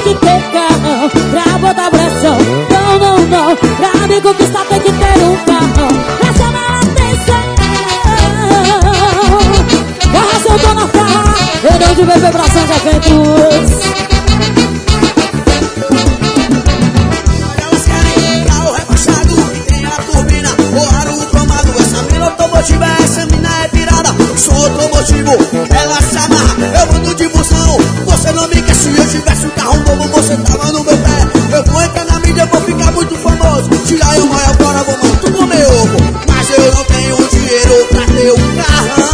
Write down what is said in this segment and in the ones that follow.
que ter carrão pra botar pressão. Não, não, não, pra me conquistar tem que ter um carrão pra chamar a atenção. Garra seu tô na farra, eu não de beber pra São Efeitos. Elas querem carro rebaixado que tem a turbina ou aro cromado. Essa mina automotiva, essa mina é pirada. Sou automotivo, ela se amarra, eu ando de busão. Você não me quer, se eu tivesse um carro novo, você tava no meu pé. Eu vou entrar na mídia, eu vou ficar muito famoso. Tirar eu maior agora, vou muito comer ovo. Mas eu não tenho dinheiro pra ter um carrão.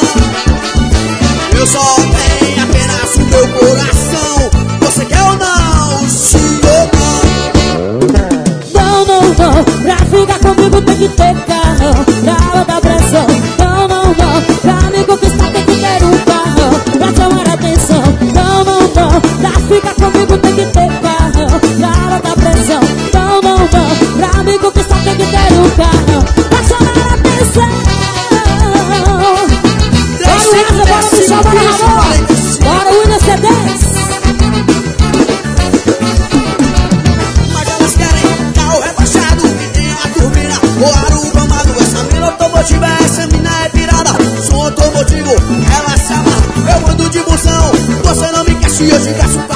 Eu só tenho apenas o meu coração. Você quer ou não? Sim ou não? Não, não, não, pra ficar comigo tem que ter carrão pra botar pressão. Não, não, não, pra me conquistar tem que ter um carrão pra chamar a atenção. Não, não, não, pra ficar comigo tem que ter carrão pra botar pressão. Não, não, não, pra me conquistar tem que ter um carrão pra chamar a atenção. Bora, William, bora, Michel, bora, Ramon. Bora, William, C10. Mas elas querem carro rebaixado que tem a turbina ou aro cromado. Essa mina automotiva, essa mina é pirada. Sou automotivo, ela se amarra, eu ando de busão. Você não me quer, se eu tivesse um carro